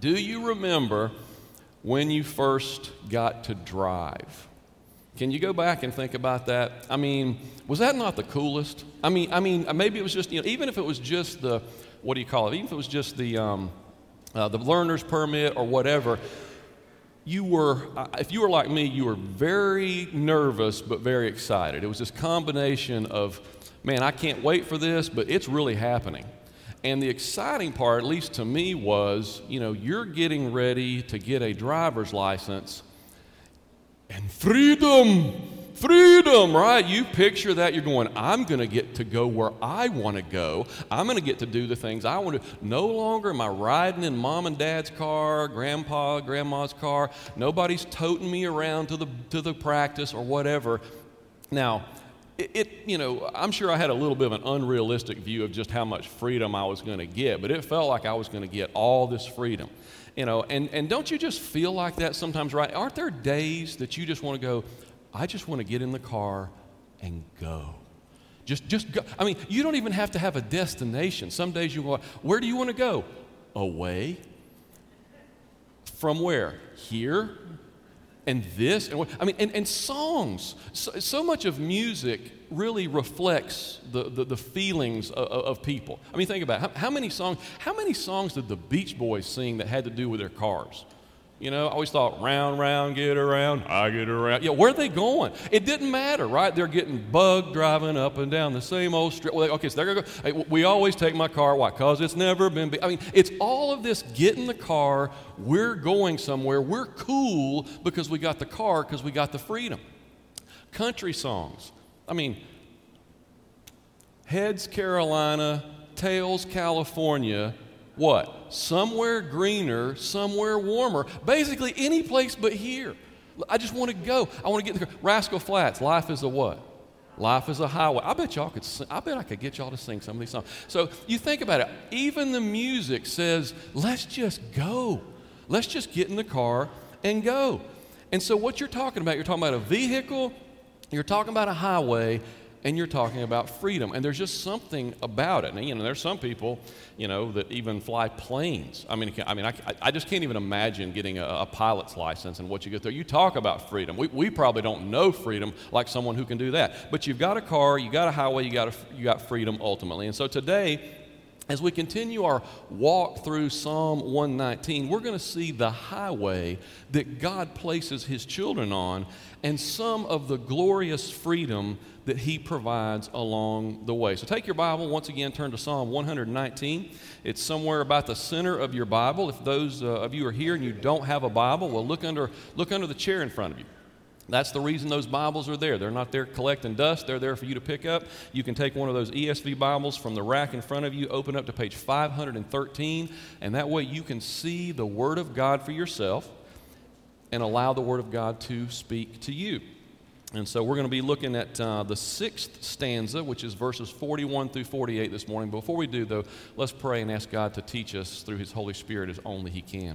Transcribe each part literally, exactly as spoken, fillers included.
Do you remember when you first got to drive? Can you go back and think about that? I mean, was that not the coolest? I mean, I mean, maybe it was just, you know, even if it was just the, what do you call it? Even if it was just the um, uh, the learner's permit or whatever, you were, uh, if you were like me, you were very nervous but very excited. It was this combination of, man, I can't wait for this, but it's really happening. And the exciting part, at least to me, was, you know, you're getting ready to get a driver's license. And freedom, freedom, right? You picture that, you're going, I'm going to get to go where I want to go. I'm going to get to do the things I want to. No longer am I riding in mom and dad's car, grandpa, grandma's car. Nobody's toting me around to the to the practice or whatever. Now, it, it you know, I'm sure I had a little bit of an unrealistic view of just how much freedom I was going to get, but it felt like I was going to get all this freedom. You know, and, and don't you just feel like that sometimes, right? Aren't there days that you just want to go, I just want to get in the car and go. Just just go. I mean, you don't even have to have a destination. Some days you go, where do you want to go? Away. From where? Here. And this. And I mean, and, and songs. So, so much of music really reflects the, the, the feelings of, of people. I mean, think about it. How, how many songs, how many songs did the Beach Boys sing that had to do with their cars? You know, I always thought, round, round, get around, I get around. Yeah, where are they going? It didn't matter, right? They're getting bugged driving up and down the same old street. Well, okay, so they're going to go. Hey, we always take my car. Why? Because it's never been big. I mean, it's all of this, get in the car, we're going somewhere, we're cool because we got the car, because we got the freedom. Country songs. I mean, Heads, Carolina, Tails, California, what? Somewhere greener, somewhere warmer. Basically any place but here. I just want to go. I want to get in the car. Rascal Flatts, life is a what? Life is a highway. I bet y'all could sing, I bet I could get y'all to sing some of these songs. So you think about it. Even the music says, let's just go. Let's just get in the car and go. And so what you're talking about, you're talking about a vehicle, you're talking about a highway, and you're talking about freedom. And there's just something about it. And, you know, there's some people, you know, that even fly planes. I mean, I mean, I, I just can't even imagine getting a, a pilot's license and what you get there. You talk about freedom. We, we probably don't know freedom like someone who can do that. But you've got a car, you got a highway, you got a, you got freedom ultimately. And so today, as we continue our walk through Psalm one nineteen, we're going to see the highway that God places His children on and some of the glorious freedom that He provides along the way. So take your Bible, once again, turn to Psalm one nineteen. It's somewhere about the center of your Bible. If those uh, of you are here and you don't have a Bible, well, look under, look under the chair in front of you. That's the reason those Bibles are there. They're not there collecting dust. They're there for you to pick up. You can take one of those E S V Bibles from the rack in front of you, open up to page five thirteen, and that way you can see the Word of God for yourself and allow the Word of God to speak to you. And so we're going to be looking at uh, the sixth stanza, which is verses forty-one through forty-eight this morning. Before we do, though, let's pray and ask God to teach us through His Holy Spirit as only He can.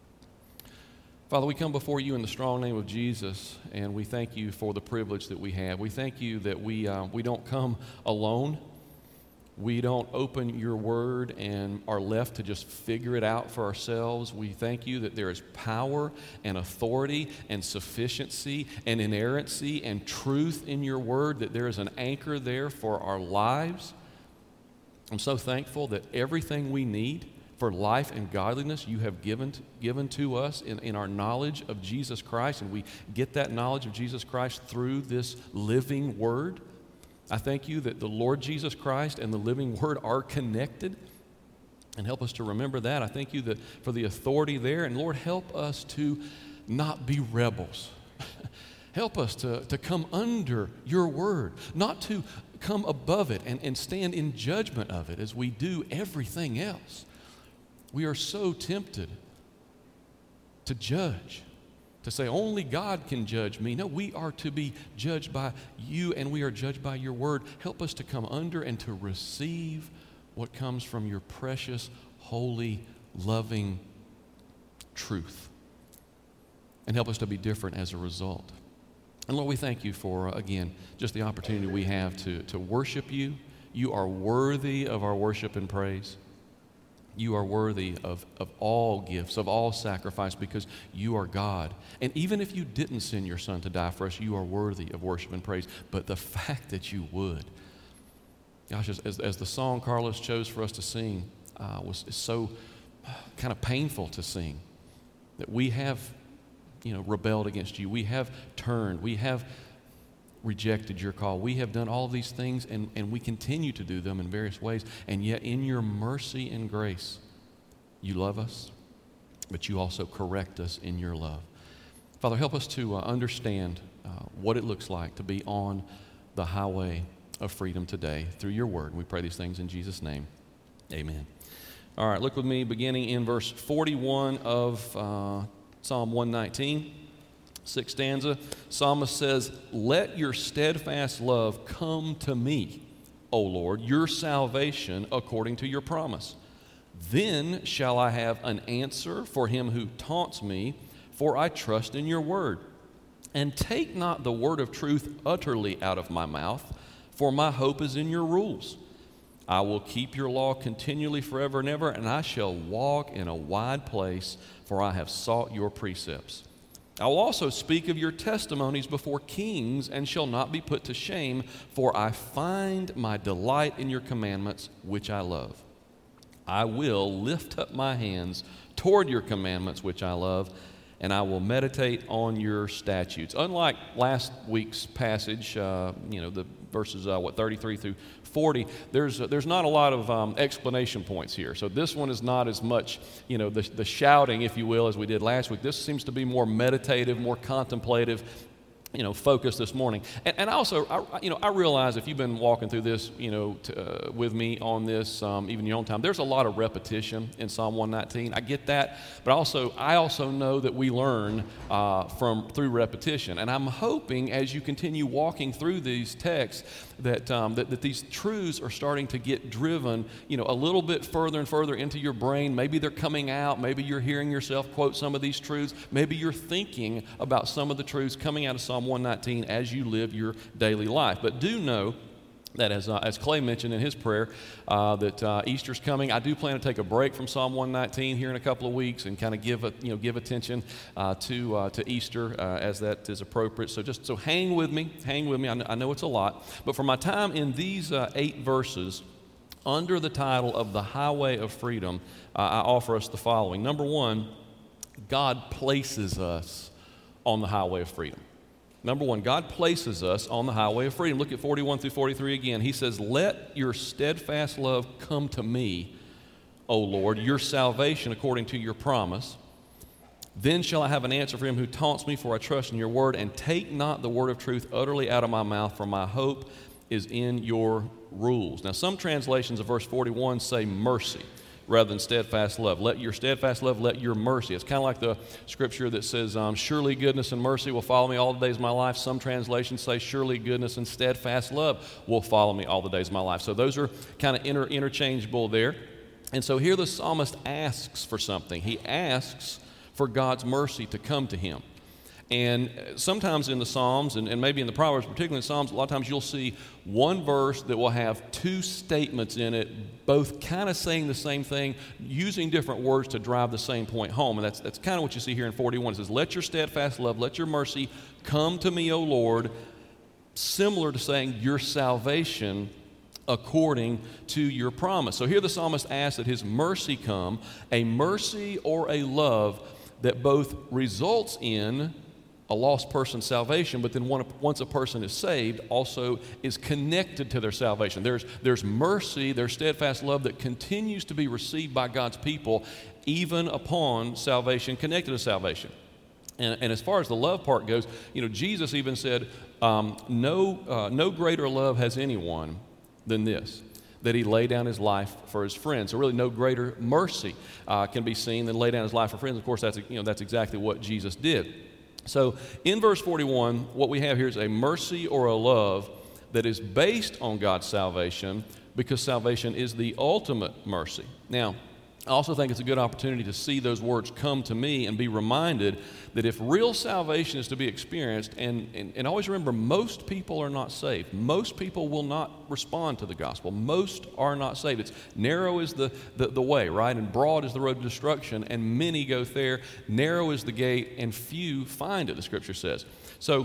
Father, we come before you in the strong name of Jesus, and we thank you for the privilege that we have. We thank you that we uh, we don't come alone. We don't open your word and are left to just figure it out for ourselves. We thank you that there is power and authority and sufficiency and inerrancy and truth in your word, that there is an anchor there for our lives. I'm so thankful that everything we need for life and godliness you have given to, given to us in, in our knowledge of Jesus Christ, and we get that knowledge of Jesus Christ through this living word. I thank you that the Lord Jesus Christ and the living word are connected, and help us to remember that. I thank you that for the authority there, and Lord, help us to not be rebels. Help us to, to come under your word, not to come above it and, and stand in judgment of it as we do everything else. We are so tempted to judge, to say only God can judge me. No, we are to be judged by you, and we are judged by your word. Help us to come under and to receive what comes from your precious, holy, loving truth. And help us to be different as a result. And Lord, we thank you for, uh, again, just the opportunity we have to, to worship you. You are worthy of our worship and praise. You are worthy of, of all gifts, of all sacrifice, because you are God. And even if you didn't send your Son to die for us, you are worthy of worship and praise. But the fact that you would, gosh, as, as the song Carlos chose for us to sing uh, was is so kind of painful to sing, that we have, you know, rebelled against you. We have turned. We have rejected your call. We have done all these things, and, and we continue to do them in various ways. And yet in your mercy and grace, you love us, but you also correct us in your love. Father, help us to uh, understand uh, what it looks like to be on the highway of freedom today through your word. We pray these things in Jesus' name. Amen. All right, look with me beginning in verse forty-one of uh, Psalm one nineteen. Sixth stanza, psalmist says, "Let your steadfast love come to me, O Lord, your salvation according to your promise. Then shall I have an answer for him who taunts me, for I trust in your word. And take not the word of truth utterly out of my mouth, for my hope is in your rules. I will keep your law continually forever and ever, and I shall walk in a wide place, for I have sought your precepts. I will also speak of your testimonies before kings and shall not be put to shame, for I find my delight in your commandments, which I love. I will lift up my hands toward your commandments, which I love, and I will meditate on your statutes." Unlike last week's passage, uh, you know, the verses, uh, what, thirty-three through forty, there's uh, there's not a lot of um, explanation points here. So this one is not as much, you know, the, the shouting, if you will, as we did last week. This seems to be more meditative, more contemplative, you know, focus this morning. And, and also, I, you know, I realize if you've been walking through this, you know, to, uh, with me on this, um, even your own time, there's a lot of repetition in Psalm one nineteen. I get that, but also, I also know that we learn uh, from through repetition. And I'm hoping as you continue walking through these texts that, um, that that these truths are starting to get driven, you know, a little bit further and further into your brain. Maybe they're coming out. Maybe you're hearing yourself quote some of these truths. Maybe you're thinking about some of the truths coming out of Psalm one nineteen as you live your daily life. But do know that as, uh, as Clay mentioned in his prayer, uh, that uh, Easter's coming. I do plan to take a break from Psalm one nineteen here in a couple of weeks and kind of give a, you know give attention uh, to uh, to Easter uh, as that is appropriate. So just so hang with me, hang with me. I know, I know it's a lot, but for my time in these uh, eight verses, under the title of the Highway of Freedom, uh, I offer us the following. Number one, God places us on the highway of freedom. Number one, God places us on the highway of freedom. Look at forty-one through forty-three again. He says, "Let your steadfast love come to me, O Lord, your salvation according to your promise. Then shall I have an answer for him who taunts me, for I trust in your word. And take not the word of truth utterly out of my mouth, for my hope is in your rules." Now, some translations of verse forty-one say mercy rather than steadfast love. Let your steadfast love, let your mercy. It's kind of like the scripture that says, um, surely goodness and mercy will follow me all the days of my life. Some translations say, surely goodness and steadfast love will follow me all the days of my life. So those are kind of inter- interchangeable there. And so here the psalmist asks for something. He asks for God's mercy to come to him. And sometimes in the Psalms, and, and maybe in the Proverbs, particularly in Psalms, a lot of times you'll see one verse that will have two statements in it, both kind of saying the same thing, using different words to drive the same point home. And that's, that's kind of what you see here in forty-one. It says, let your steadfast love, let your mercy come to me, O Lord, similar to saying your salvation according to your promise. So here the psalmist asks that his mercy come, a mercy or a love that both results in a lost person's salvation, but then one, once a person is saved, also is connected to their salvation. There's, there's mercy, there's steadfast love that continues to be received by God's people, even upon salvation, connected to salvation. And, and as far as the love part goes, you know, Jesus even said, um, no, uh, no greater love has anyone than this, that he lay down his life for his friends. So really no greater mercy uh, can be seen than lay down his life for friends. Of course, that's, you know, that's exactly what Jesus did. So in verse forty-one, what we have here is a mercy or a love that is based on God's salvation, because salvation is the ultimate mercy. Now, I also think it's a good opportunity to see those words come to me and be reminded that if real salvation is to be experienced, and, and, and always remember, most people are not saved. Most people will not respond to the gospel. Most are not saved. It's narrow is the, the, the way, right? And broad is the road to destruction, and many go there. Narrow is the gate, and few find it, the scripture says. So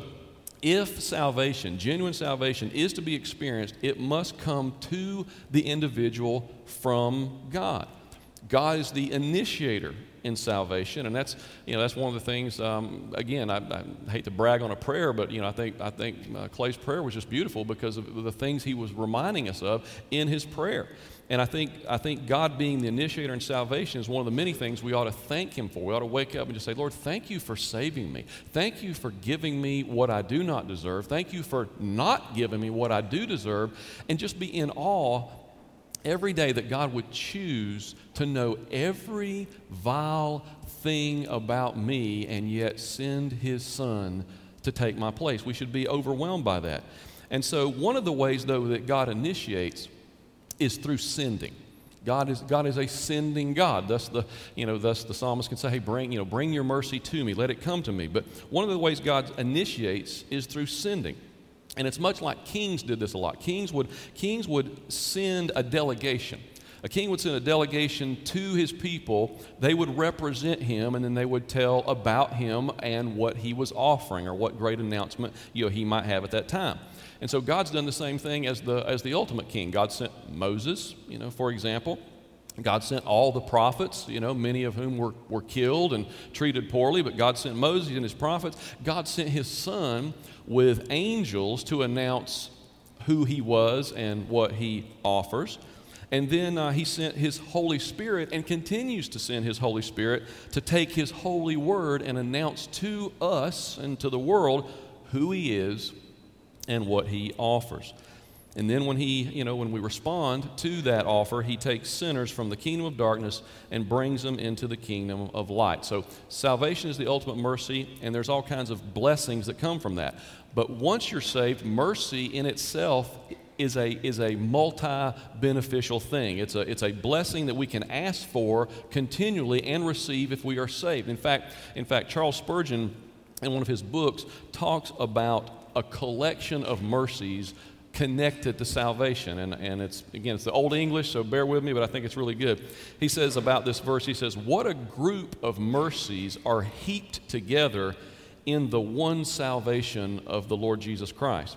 if salvation, genuine salvation, is to be experienced, it must come to the individual from God. God is the initiator in salvation, and that's you know that's one of the things. Um, again, I, I hate to brag on a prayer, but you know I think I think uh, Clay's prayer was just beautiful because of the things he was reminding us of in his prayer. And I think I think God being the initiator in salvation is one of the many things we ought to thank Him for. We ought to wake up and just say, Lord, thank you for saving me. Thank you for giving me what I do not deserve. Thank you for not giving me what I do deserve, and just be in awe every day that God would choose to know every vile thing about me and yet send His Son to take my place. We should be overwhelmed by that. And so one of the ways, though, that God initiates is through sending. God is God is a sending God. Thus the you know thus the psalmist can say, "Hey, bring you know bring your mercy to me. Let it come to me." But one of the ways God initiates is through sending. And it's much like kings did this a lot. Kings would, kings would send a delegation. A king would send a delegation to his people. They would represent him, and then they would tell about him and what he was offering or what great announcement you know, he might have at that time. And so God's done the same thing as the, as the ultimate king. God sent Moses, you know, for example. God sent all the prophets, you know, many of whom were, were killed and treated poorly, but God sent Moses and his prophets. God sent his Son with angels to announce who he was and what he offers. And then uh, he sent his Holy Spirit and continues to send his Holy Spirit to take his holy word and announce to us and to the world who he is and what he offers. And then when he, you know, when we respond to that offer, he takes sinners from the kingdom of darkness and brings them into the kingdom of light. So salvation is the ultimate mercy, and there's all kinds of blessings that come from that. But once you're saved, mercy in itself is a is a multi-beneficial thing. It's a it's a blessing that we can ask for continually and receive if we are saved. In fact, in fact, Charles Spurgeon, in one of his books, talks about a collection of mercies connected to salvation. And, and it's, again, it's the Old English, so bear with me, but I think it's really good. He says about this verse, he says, "What a group of mercies are heaped together in the one salvation of the Lord Jesus Christ."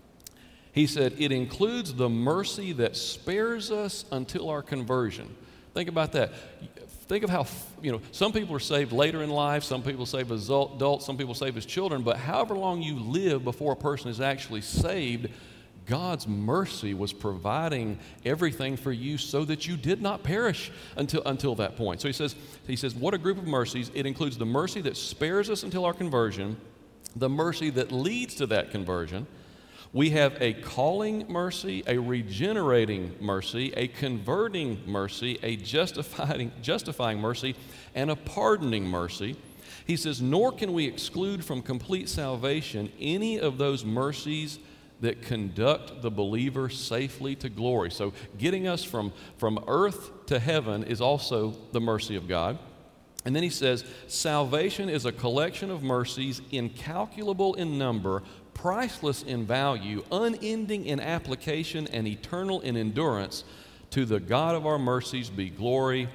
He said, "It includes the mercy that spares us until our conversion." Think about that. Think of how, you know, some people are saved later in life, some people are saved as adults, some people are saved as children, but however long you live before a person is actually saved, God's mercy was providing everything for you so that you did not perish until until that point. So he says, he says, what a group of mercies. It includes the mercy that spares us until our conversion, the mercy that leads to that conversion. We have a calling mercy, a regenerating mercy, a converting mercy, a justifying, justifying mercy, and a pardoning mercy. He says, nor can we exclude from complete salvation any of those mercies that conduct the believer safely to glory. So getting us from, from earth to heaven is also the mercy of God. And then he says, salvation is a collection of mercies incalculable in number, priceless in value, unending in application, and eternal in endurance. To the God of our mercies be glory,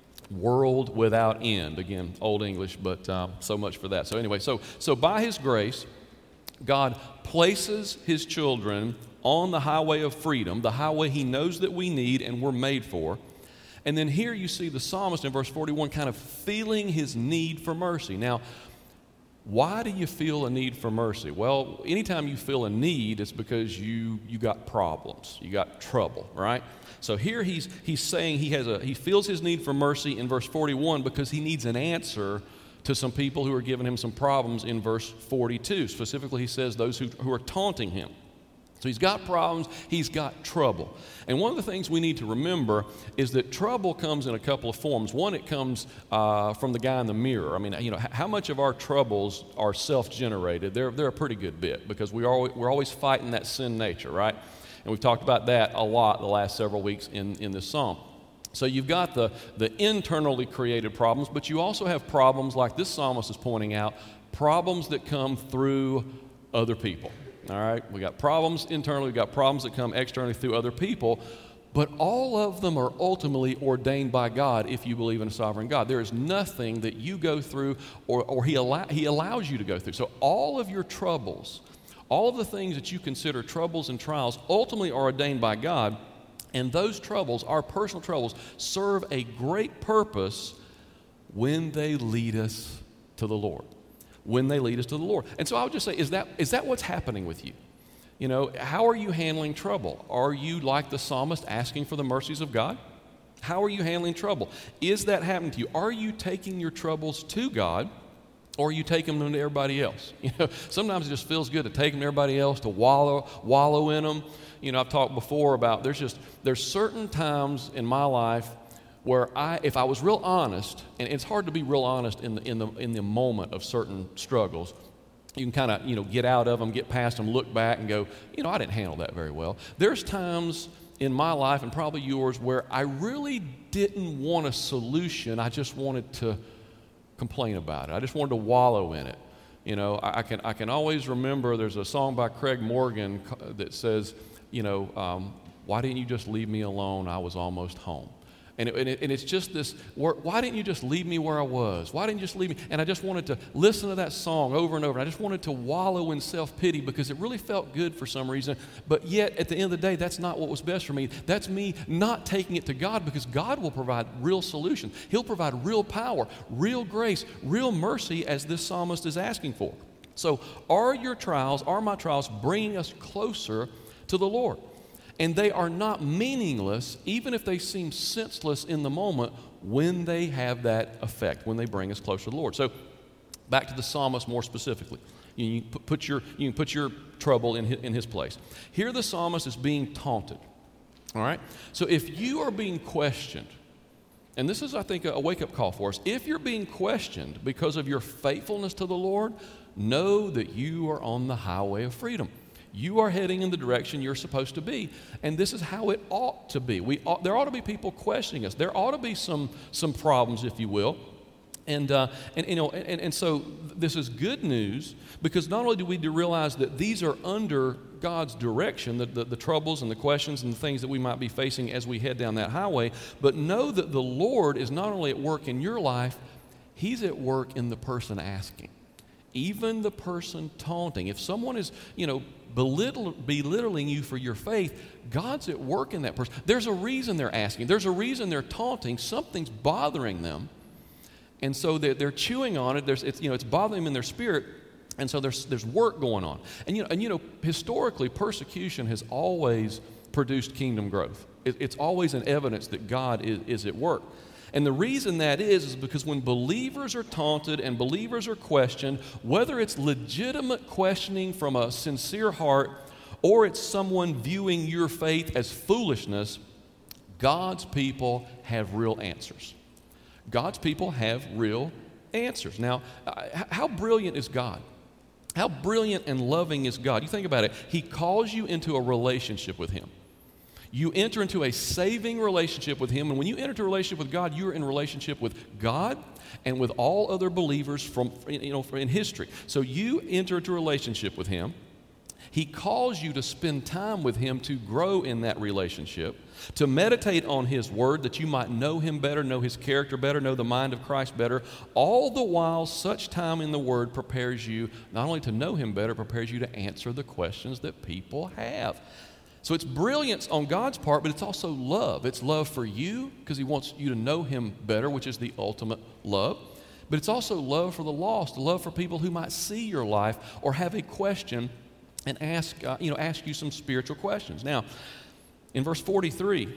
world without end. Again, Old English, but um, so much for that. So anyway, so so by His grace, God places His children on the highway of freedom, the highway He knows that we need and we're made for. And then here you see the psalmist in verse forty-one kind of feeling his need for mercy. Now, why do you feel a need for mercy? Well, anytime you feel a need, it's because you you got problems, you got trouble, right? So here he's he's saying he has a he feels his need for mercy in verse forty-one because he needs an answer to some people who are giving him some problems in verse forty-two. Specifically, he says those who, who are taunting him. So he's got problems, he's got trouble. And one of the things we need to remember is that trouble comes in a couple of forms. One, it comes uh, from the guy in the mirror. I mean, you know, how much of our troubles are self-generated? They're, they're a pretty good bit because we are, we're always fighting that sin nature, right? And we've talked about that a lot the last several weeks in, in this psalm. So you've got the, the internally created problems, but you also have problems like this psalmist is pointing out, problems that come through other people. All right, we got problems internally, we got problems that come externally through other people, but all of them are ultimately ordained by God if you believe in a sovereign God. There is nothing that you go through or, or he, allow, he allows you to go through. So all of your troubles, all of the things that you consider troubles and trials ultimately are ordained by God, and those troubles, our personal troubles, serve a great purpose when they lead us to the Lord. When they lead us to the Lord. And so I would just say, is that is that what's happening with you? You know, how are you handling trouble? Are you like the psalmist asking for the mercies of God? How are you handling trouble? Is that happening to you? Are you taking your troubles to God, or are you taking them to everybody else? You know, sometimes it just feels good to take them to everybody else, to wallow wallow in them. You know, I've talked before about there's just there's certain times in my life where I, if I was real honest, and it's hard to be real honest in the in the in the moment of certain struggles, you can kind of you know get out of them, get past them, look back, and go, you know, I didn't handle that very well. There's times in my life, and probably yours, where I really didn't want a solution. I just wanted to complain about it. I just wanted to wallow in it. You know, I, I can I can always remember. There's a song by Craig Morgan that says, you know, um, why didn't you just leave me alone? I was almost home. And, it, and, it, and it's just this, why didn't you just leave me where I was? Why didn't you just leave me? And I just wanted to listen to that song over and over. I just wanted to wallow in self-pity because it really felt good for some reason. But yet, at the end of the day, that's not what was best for me. That's me not taking it to God, because God will provide real solutions. He'll provide real power, real grace, real mercy, as this psalmist is asking for. So are your trials, are my trials bringing us closer to the Lord? And they are not meaningless, even if they seem senseless in the moment, when they have that effect, when they bring us closer to the Lord. So back to the psalmist more specifically. You can put your, you can put your trouble in his, in his place. Here the psalmist is being taunted. All right? So if you are being questioned, and this is, I think, a wake-up call for us. If you're being questioned because of your faithfulness to the Lord, know that you are on the highway of freedom. You are heading in the direction you're supposed to be, and this is how it ought to be. We ought, there ought to be people questioning us. There ought to be some some problems, if you will, and uh, and you know, and, and so this is good news, because not only do we realize that these are under God's direction, the, the, the troubles and the questions and the things that we might be facing as we head down that highway, but know that the Lord is not only at work in your life, He's at work in the person asking. Even the person taunting. If someone is, you know, belittle, belittling you for your faith, God's at work in that person. There's a reason they're asking. There's a reason they're taunting. Something's bothering them. And so they're, they're chewing on it. There's, it's, you know, it's bothering them in their spirit. And so there's, there's work going on. And you know, and, you know, historically, persecution has always produced kingdom growth. It, it's always an evidence that God is, is at work. And the reason that is, is because when believers are taunted and believers are questioned, whether it's legitimate questioning from a sincere heart or it's someone viewing your faith as foolishness, God's people have real answers. God's people have real answers. Now, how brilliant is God? How brilliant and loving is God? You think about it. He calls you into a relationship with Him. You enter into a saving relationship with Him, and when you enter into a relationship with God, you are in a relationship with God and with all other believers from, you know, in history. So you enter into a relationship with Him. He calls you to spend time with Him to grow in that relationship, to meditate on His Word that you might know Him better, know His character better, know the mind of Christ better. All the while, such time in the Word prepares you not only to know Him better, prepares you to answer the questions that people have. So it's brilliance on God's part, but it's also love. It's love for you because He wants you to know Him better, which is the ultimate love. But it's also love for the lost, love for people who might see your life or have a question and ask, uh, you know, ask you some spiritual questions. Now, in verse forty-three,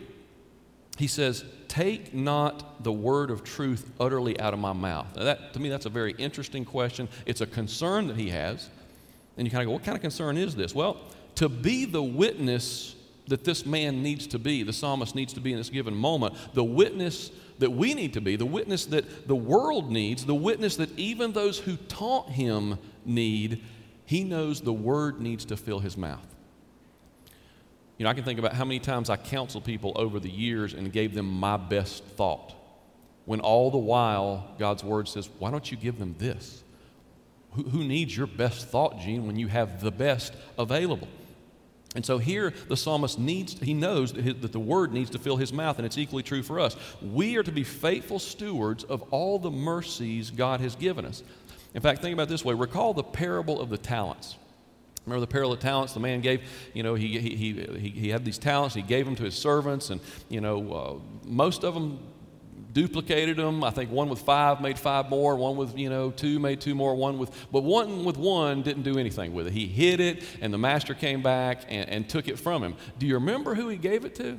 he says, "Take not the word of truth utterly out of my mouth." Now that, to me, that's a very interesting question. It's a concern that he has. And you kind of go, what kind of concern is this? Well, to be the witness that this man needs to be, the psalmist needs to be in this given moment, the witness that we need to be, the witness that the world needs, the witness that even those who taunt him need, he knows the word needs to fill his mouth. You know, I can think about how many times I counseled people over the years and gave them my best thought, when all the while God's word says, why don't you give them this? Who, who needs your best thought, Gene, when you have the best available? And so here the psalmist needs, he knows that, his, that the word needs to fill his mouth, and it's equally true for us. We are to be faithful stewards of all the mercies God has given us. In fact, think about it this way. Recall the parable of the talents. Remember the parable of the talents? The man gave, you know, he, he, he, he had these talents. He gave them to his servants, and, you know, uh, most of them duplicated them. I think one with five made five more, one with, you know, two made two more, one with, but one with one didn't do anything with it. He hid it, and the master came back and, and took it from him. Do you remember who he gave it to?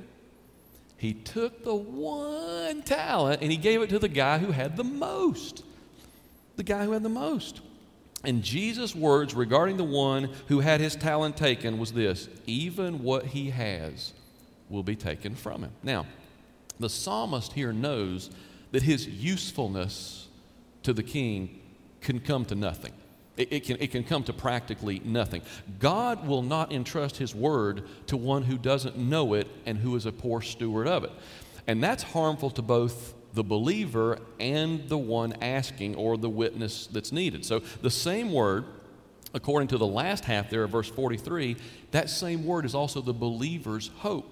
He took the one talent and he gave it to the guy who had the most. The guy who had the most. And Jesus' words regarding the one who had his talent taken was this: even what he has will be taken from him. Now, the psalmist here knows that his usefulness to the king can come to nothing. It, it, can, it can come to practically nothing. God will not entrust his word to one who doesn't know it and who is a poor steward of it. And that's harmful to both the believer and the one asking, or the witness that's needed. So the same word, according to the last half there of verse forty-three, that same word is also the believer's hope.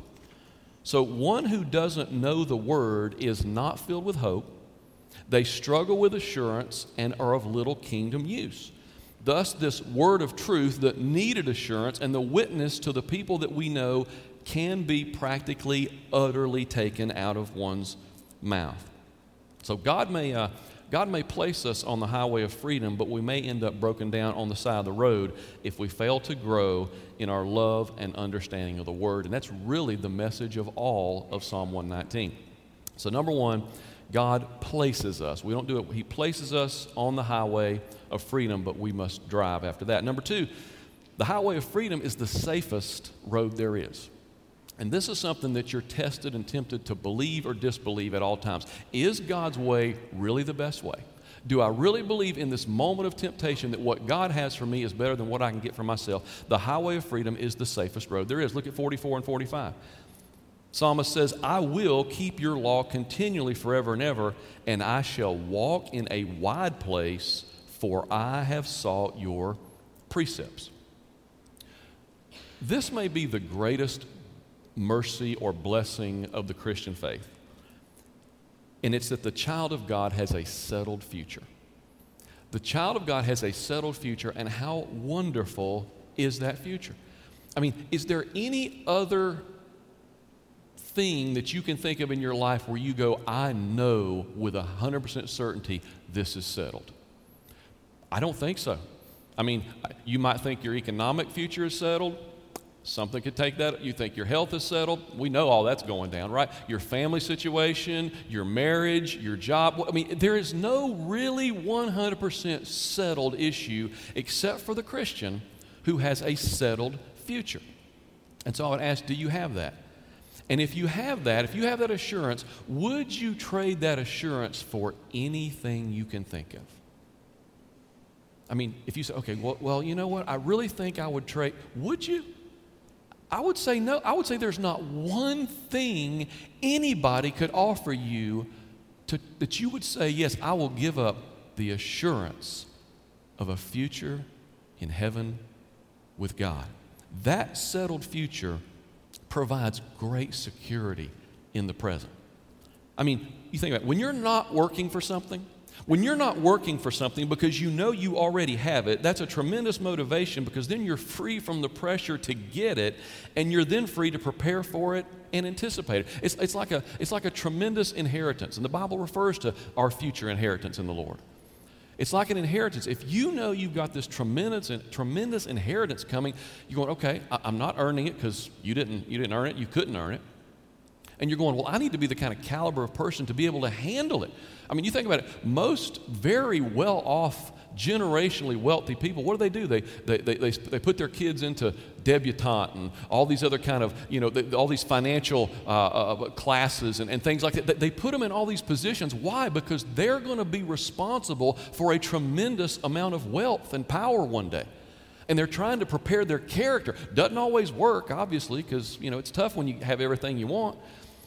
So one who doesn't know the word is not filled with hope. They struggle with assurance and are of little kingdom use. Thus, this word of truth that needed assurance and the witness to the people that we know can be practically, utterly taken out of one's mouth. So God may, uh, God may place us on the highway of freedom, but we may end up broken down on the side of the road if we fail to grow in our love and understanding of the Word. And that's really the message of all of Psalm one nineteen. So number one, God places us. We don't do it. He places us on the highway of freedom, but we must drive after that. Number two, the highway of freedom is the safest road there is. And this is something that you're tested and tempted to believe or disbelieve at all times. Is God's way really the best way? Do I really believe in this moment of temptation that what God has for me is better than what I can get for myself? The highway of freedom is the safest road there is. Look at forty-four and forty-five. Psalmist says, I will keep your law continually forever and ever, and I shall walk in a wide place, for I have sought your precepts. This may be the greatest mercy or blessing of the Christian faith. And it's that the child of God has a settled future. The child of God has a settled future, and how wonderful is that future? I mean, is there any other thing that you can think of in your life where you go, I know with one hundred percent certainty this is settled? I don't think so. I mean, you might think your economic future is settled. Something could take that. You think your health is settled. We know all that's going down, right? Your family situation, your marriage, your job. I mean, there is no really one hundred percent settled issue except for the Christian who has a settled future. And so I would ask, do you have that? And if you have that, if you have that assurance, would you trade that assurance for anything you can think of? I mean, if you say, okay, well, well, you know what? I really think I would trade. Would you? I would say no. I would say there's not one thing anybody could offer you to, that you would say, yes, I will give up the assurance of a future in heaven with God. That settled future provides great security in the present. I mean, you think about it. When you're not working for something, when you're not working for something because you know you already have it, that's a tremendous motivation, because then you're free from the pressure to get it, and you're then free to prepare for it and anticipate it. It's, it's, like a, it's like a tremendous inheritance, and the Bible refers to our future inheritance in the Lord. It's like an inheritance. If you know you've got this tremendous tremendous inheritance coming, you're going, okay, I, I'm not earning it because you didn't, you didn't earn it, you couldn't earn it. And you're going, well, I need to be the kind of caliber of person to be able to handle it. I mean, you think about it. Most very well-off, generationally wealthy people, what do they do? They they they they, they put their kids into debutante and all these other kind of, you know, they, all these financial uh, uh, classes and, and things like that. They put them in all these positions. Why? Because they're going to be responsible for a tremendous amount of wealth and power one day. And they're trying to prepare their character. Doesn't always work, obviously, because, you know, it's tough when you have everything you want.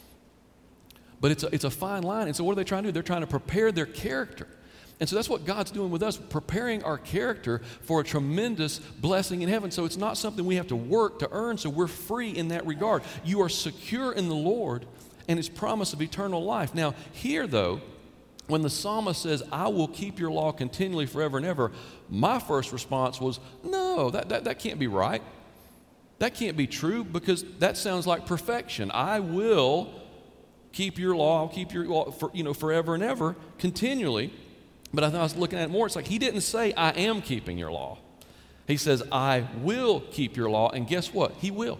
But it's a, it's a fine line. And so what are they trying to do? They're trying to prepare their character. And so that's what God's doing with us, preparing our character for a tremendous blessing in heaven. So it's not something we have to work to earn, so we're free in that regard. You are secure in the Lord and His promise of eternal life. Now, here, though, when the psalmist says, I will keep your law continually forever and ever, my first response was, no, that, that, that can't be right. That can't be true, because that sounds like perfection. I will keep your law, I'll keep your law for, you know, forever and ever, continually. But I thought I was looking at it more, it's like He didn't say, I am keeping your law. He says, I will keep your law, and guess what? He will.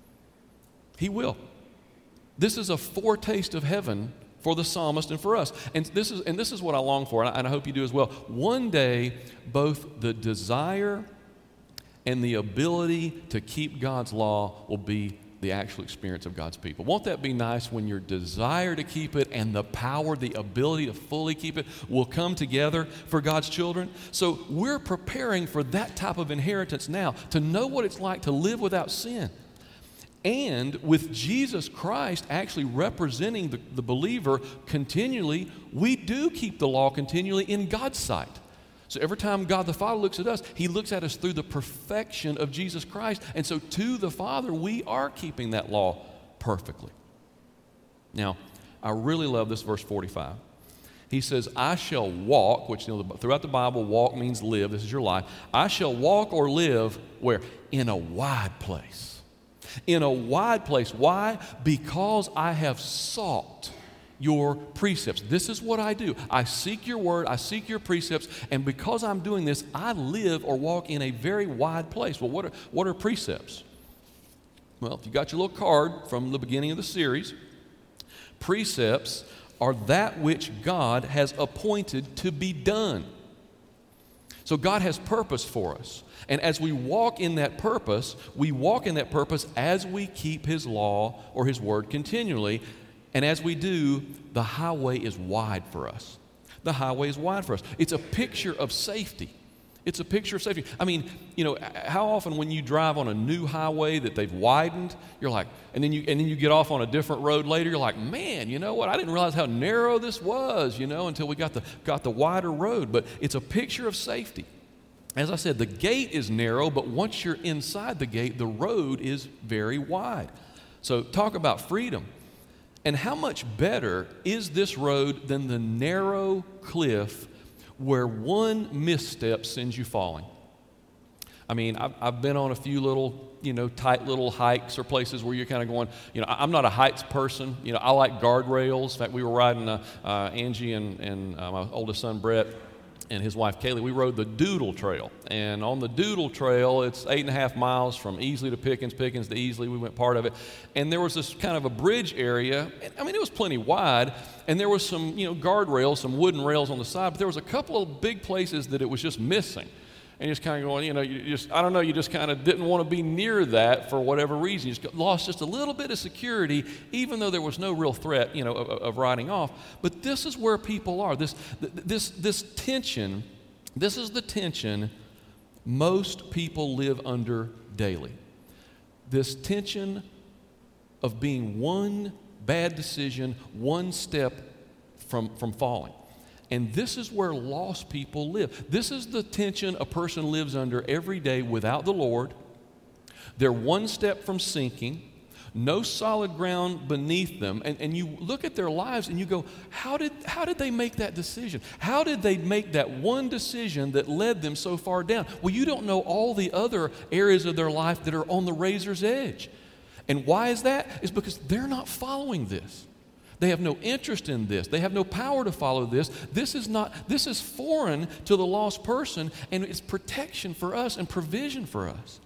He will. This is a foretaste of heaven for the psalmist and for us. And this is, and this is what I long for, and I, and I hope you do as well. One day, both the desire and the ability to keep God's law will be the actual experience of God's people. Won't that be nice when your desire to keep it and the power, the ability to fully keep it will come together for God's children? So we're preparing for that type of inheritance now, to know what it's like to live without sin. And with Jesus Christ actually representing the, the believer continually, we do keep the law continually in God's sight. So every time God the Father looks at us, He looks at us through the perfection of Jesus Christ. And so to the Father, we are keeping that law perfectly. Now, I really love this verse forty-five. He says, I shall walk, which, you know, throughout the Bible, walk means live. This is your life. I shall walk or live where? In a wide place. In a wide place. Why? Because I have sought your precepts. This is what I do. I seek your word, I seek your precepts, and because I'm doing this, I live or walk in a very wide place. Well, what are, what are precepts? Well, if you got your little card from the beginning of the series, precepts are that which God has appointed to be done. So God has purpose for us. And as we walk in that purpose, we walk in that purpose as we keep His law or His word continually. And as we do, the highway is wide for us. The highway is wide for us. It's a picture of safety. It's a picture of safety. I mean, you know, how often when you drive on a new highway that they've widened, you're like, and then you and then you get off on a different road later, you're like, man, you know what? I didn't realize how narrow this was, you know, until we got the got the wider road. But it's a picture of safety. As I said, the gate is narrow, but once you're inside the gate, the road is very wide. So talk about freedom. And how much better is this road than the narrow cliff where one misstep sends you falling? I mean, I've, I've been on a few little, you know, tight little hikes or places where you're kind of going, you know, I'm not a heights person. You know, I like guardrails. In fact, we were riding, uh, uh, Angie and, and uh, my oldest son, Brett, and his wife, Kaylee, we rode the Doodle Trail. And on the Doodle Trail, it's eight and a half miles from Easley to Pickens, Pickens to Easley. We went part of it. And there was this kind of a bridge area. I mean, it was plenty wide. And there was some, you know, guardrails, some wooden rails on the side. But there was a couple of big places that it was just missing. And you're just kind of going, you know, you just, I don't know, you just kind of didn't want to be near that for whatever reason. You just lost just a little bit of security, even though there was no real threat, you know, of, of riding off. But this is where people are. This, this, this tension, this is the tension most people live under daily. This tension of being one bad decision, one step from, from falling. And this is where lost people live. This is the tension a person lives under every day without the Lord. They're one step from sinking, no solid ground beneath them. And, and you look at their lives and you go, how did, how did they make that decision? How did they make that one decision that led them so far down? Well, you don't know all the other areas of their life that are on the razor's edge. And why is that? It's because they're not following this. They have no interest in this. They have no power to follow this. This is not, this is foreign to the lost person, and it's protection for us and provision for us.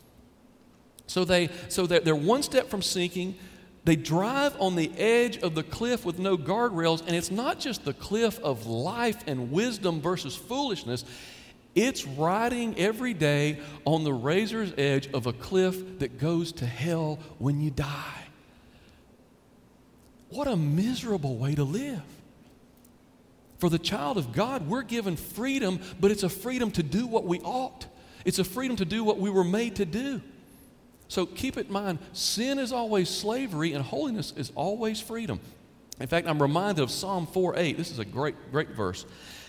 So they, so that they're one step from sinking. They drive on the edge of the cliff with no guardrails, and it's not just the cliff of life and wisdom versus foolishness. It's riding every day on the razor's edge of a cliff that goes to hell when you die. What a miserable way to live. For the child of God, we're given freedom, but it's a freedom to do what we ought. It's a freedom to do what we were made to do. So keep it in mind, sin is always slavery and holiness is always freedom. In fact, I'm reminded of Psalm four eight. This is a great, great verse.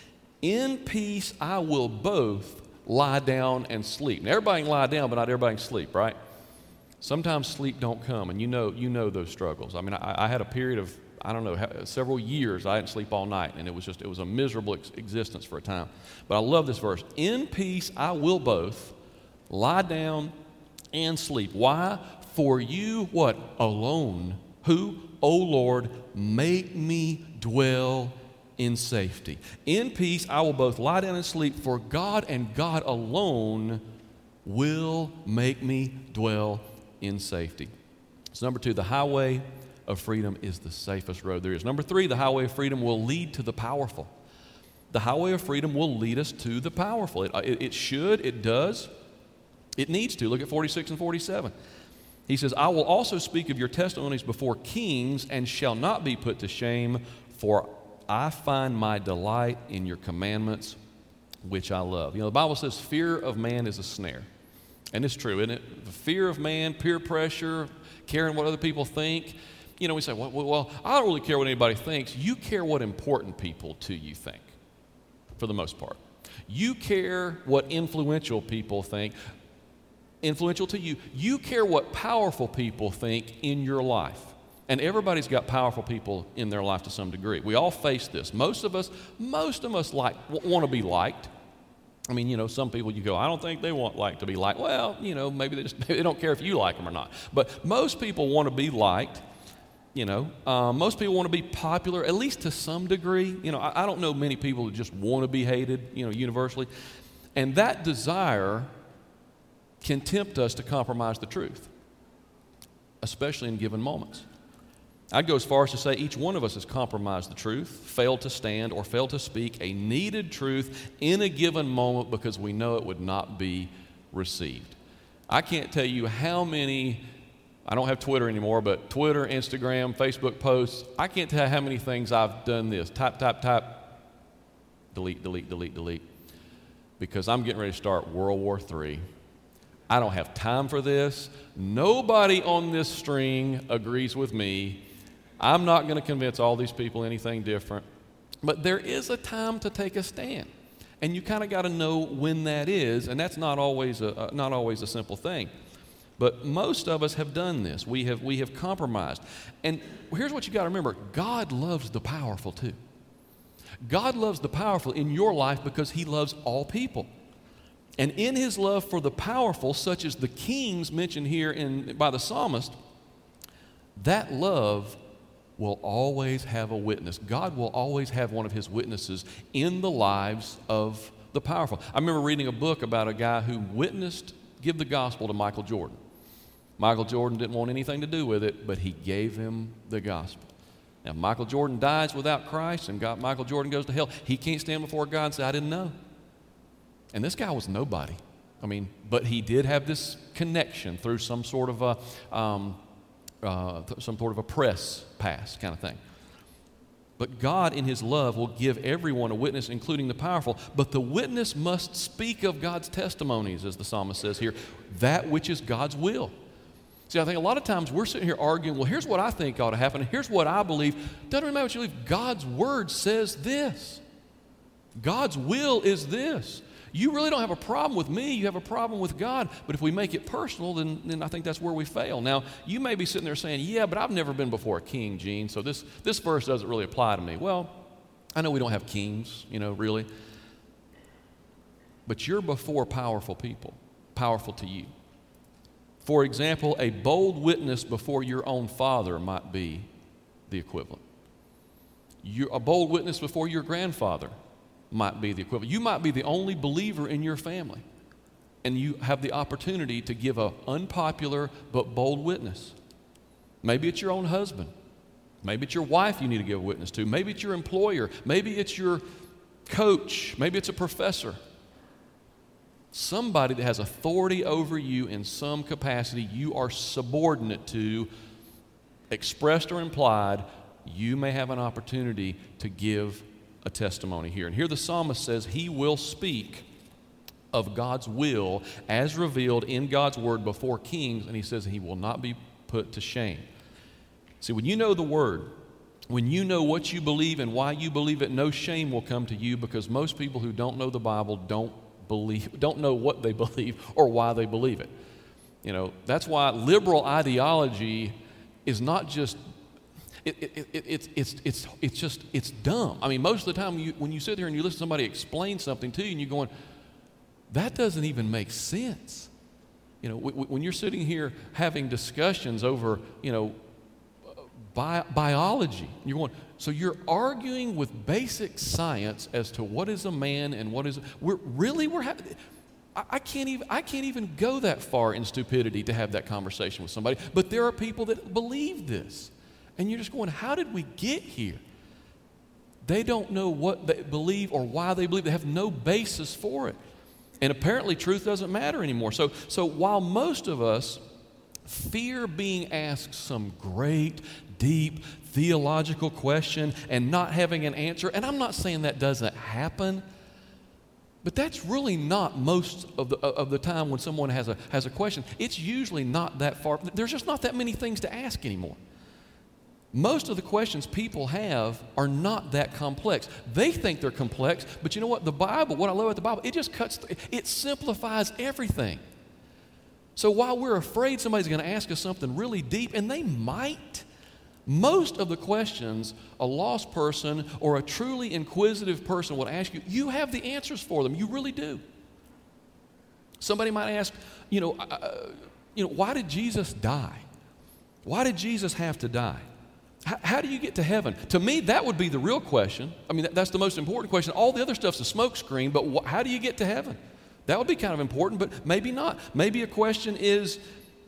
In peace I will both lie down and sleep. Now, everybody can lie down, but not everybody can sleep, right? Sometimes sleep don't come, and you know you know those struggles. I mean, I, I had a period of, I don't know, several years I didn't sleep all night, and it was just, it was a miserable ex- existence for a time. But I love this verse. In peace I will both lie down and sleep. Why? For you, what? Alone. Who? O Lord, make me dwell in safety. In peace I will both lie down and sleep, for God and God alone will make me dwell in safety. So number two, the highway of freedom is the safest road there is. Number three, the highway of freedom will lead to the powerful. The highway of freedom will lead us to the powerful. It, it, it should, it does, it needs to. Look at forty-six and forty-seven. He says, I will also speak of your testimonies before kings and shall not be put to shame, for I find my delight in your commandments, which I love. You know, the Bible says fear of man is a snare. And it's true, isn't it? The fear of man, peer pressure, caring what other people think. You know, we say, well, well, I don't really care what anybody thinks. You care what important people to you think, for the most part. You care what influential people think. Influential to you. You care what powerful people think in your life. And everybody's got powerful people in their life to some degree. We all face this. Most of us, most of us like want to be liked. I mean, you know, some people you go, I don't think they want like to be liked. Well, you know, maybe they just maybe they don't care if you like them or not. But most people want to be liked. You know, uh, most people want to be popular, at least to some degree. You know, I, I don't know many people who just want to be hated, you know, universally. And that desire can tempt us to compromise the truth, especially in given moments. I'd go as far as to say each one of us has compromised the truth, failed to stand, or failed to speak a needed truth in a given moment because we know it would not be received. I can't tell you how many, I don't have Twitter anymore, but Twitter, Instagram, Facebook posts, I can't tell you how many things I've done this. Type, type, type, delete, delete, delete, delete, because I'm getting ready to start World War Three. I don't have time for this. Nobody on this string agrees with me. I'm not going to convince all these people anything different. But there is a time to take a stand. And you kind of got to know when that is, and that's not always a, uh, not always a simple thing. But most of us have done this. We have, we have compromised. And here's what you got to remember. God loves the powerful too. God loves the powerful in your life because he loves all people. And in his love for the powerful, such as the kings mentioned here in, by the psalmist, that love will always have a witness. God will always have one of his witnesses in the lives of the powerful. I remember reading a book about a guy who witnessed give the gospel to Michael Jordan. Michael Jordan didn't want anything to do with it, but he gave him the gospel. Now, if Michael Jordan dies without Christ and God, Michael Jordan goes to hell, he can't stand before God and say, I didn't know. And this guy was nobody. I mean, but he did have this connection through some sort of a, um, uh, some sort of a press pass kind of thing. But God in his love will give everyone a witness, including the powerful. But the witness must speak of God's testimonies, as the psalmist says here, that which is God's will. See, I think a lot of times we're sitting here arguing, well, here's what I think ought to happen, and here's what I believe. Doesn't matter what you believe. God's word says this. God's will is this. You really don't have a problem with me, you have a problem with God. But if we make it personal, then, then I think that's where we fail. Now, you may be sitting there saying, yeah, but I've never been before a king, Gene, so this, this verse doesn't really apply to me. Well, I know we don't have kings, you know, really. But you're before powerful people, powerful to you. For example, a bold witness before your own father might be the equivalent. You're a bold witness before your grandfather might be the equivalent. You might be the only believer in your family, and you have the opportunity to give an unpopular but bold witness. Maybe it's your own husband. Maybe it's your wife you need to give a witness to. Maybe it's your employer. Maybe it's your coach. Maybe it's a professor. Somebody that has authority over you in some capacity you are subordinate to, expressed or implied. You may have an opportunity to give a testimony here. And here the psalmist says he will speak of God's will as revealed in God's word before kings, and he says he will not be put to shame. See, when you know the word, when you know what you believe and why you believe it, no shame will come to you, because most people who don't know the Bible don't believe, don't know what they believe or why they believe it. You know, that's why liberal ideology is not just It, it, it, it's, it's, it's, it's just, it's dumb. I mean, most of the time you, when you sit here and you listen to somebody explain something to you and you're going, that doesn't even make sense. You know, w- w- when you're sitting here having discussions over, you know, bi- biology, you're going, so you're arguing with basic science as to what is a man and what is, we're really, we're having, I, I can't even, I can't even go that far in stupidity to have that conversation with somebody, but there are people that believe this. And you're just going, how did we get here? They don't know what they believe or why they believe. They have no basis for it. And apparently truth doesn't matter anymore. So, so while most of us fear being asked some great, deep, theological question and not having an answer, and I'm not saying that doesn't happen, but that's really not most of the, of the time when someone has a, has a question. It's usually not that far. There's just not that many things to ask anymore. Most of the questions people have are not that complex. They think they're complex, but you know what? The Bible, what I love about the Bible, it just cuts, it simplifies everything. So while we're afraid somebody's going to ask us something really deep, and they might, most of the questions a lost person or a truly inquisitive person will ask you, you have the answers for them. You really do. Somebody might ask, you know, uh, you know, why did Jesus die? Why did Jesus have to die? How, how do you get to heaven? To me, that would be the real question. I mean, that, that's the most important question. All the other stuff's a smokescreen, but wh- how do you get to heaven? That would be kind of important, but maybe not. Maybe a question is,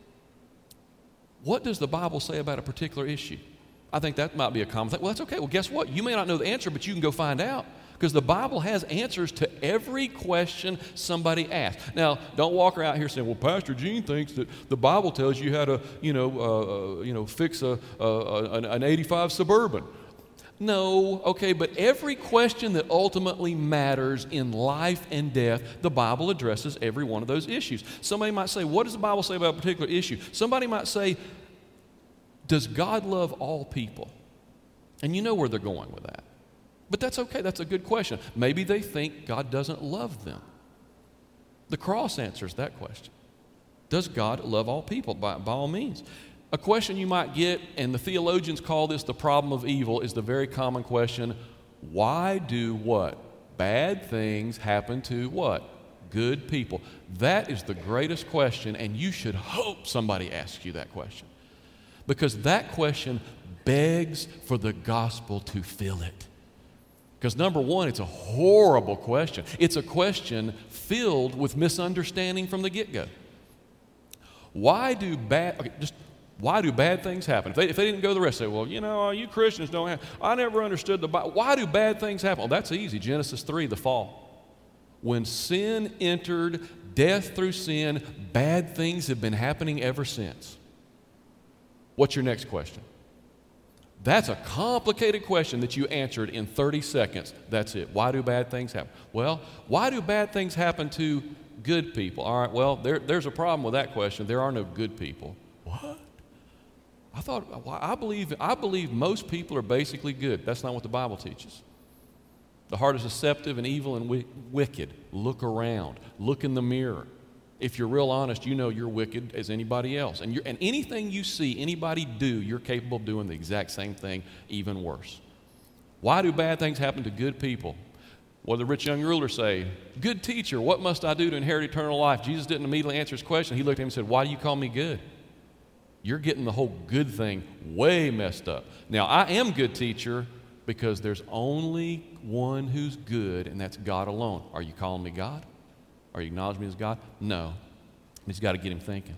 what does the Bible say about a particular issue? I think that might be a common thing. Well, that's okay. Well, guess what? You may not know the answer, but you can go find out, because the Bible has answers to every question somebody asks. Now, don't walk around here saying, well, Pastor Gene thinks that the Bible tells you how to, you know, uh, you know, fix a, a, an, an eighty-five Suburban. No, okay, but every question that ultimately matters in life and death, the Bible addresses every one of those issues. Somebody might say, what does the Bible say about a particular issue? Somebody might say, does God love all people? And you know where they're going with that. But that's okay. That's a good question. Maybe they think God doesn't love them. The cross answers that question. Does God love all people? By, by all means. A question you might get, and the theologians call this the problem of evil, is the very common question, why do what? Bad things happen to what? Good people. That is the greatest question, and you should hope somebody asks you that question. Because that question begs for the gospel to fill it. Because number one, it's a horrible question. It's a question filled with misunderstanding from the get-go. Why do bad, okay, just why do bad things happen? If they, if they didn't go the rest, say, well, you know, you Christians don't have, I never understood the Bible. Why do bad things happen? Well, that's easy. Genesis three, the fall. When sin entered, death through sin, bad things have been happening ever since. What's your next question? That's a complicated question that you answered in thirty seconds. That's it. Why do bad things happen? Well, why do bad things happen to good people? All right, well, there, there's a problem with that question. There are no good people. What? I thought, well, I believe, I believe most people are basically good. That's not what the Bible teaches. The heart is deceptive and evil and wi- wicked. Look around. Look in the mirror. If you're real honest, you know you're wicked as anybody else. And, you're, and anything you see anybody do, you're capable of doing the exact same thing, even worse. Why do bad things happen to good people? What did the rich young ruler say? Good teacher, what must I do to inherit eternal life? Jesus didn't immediately answer his question. He looked at him and said, why do you call me good? You're getting the whole good thing way messed up. Now, I am good teacher because there's only one who's good, and that's God alone. Are you calling me God? Are you acknowledging me as God? No. He's got to get him thinking.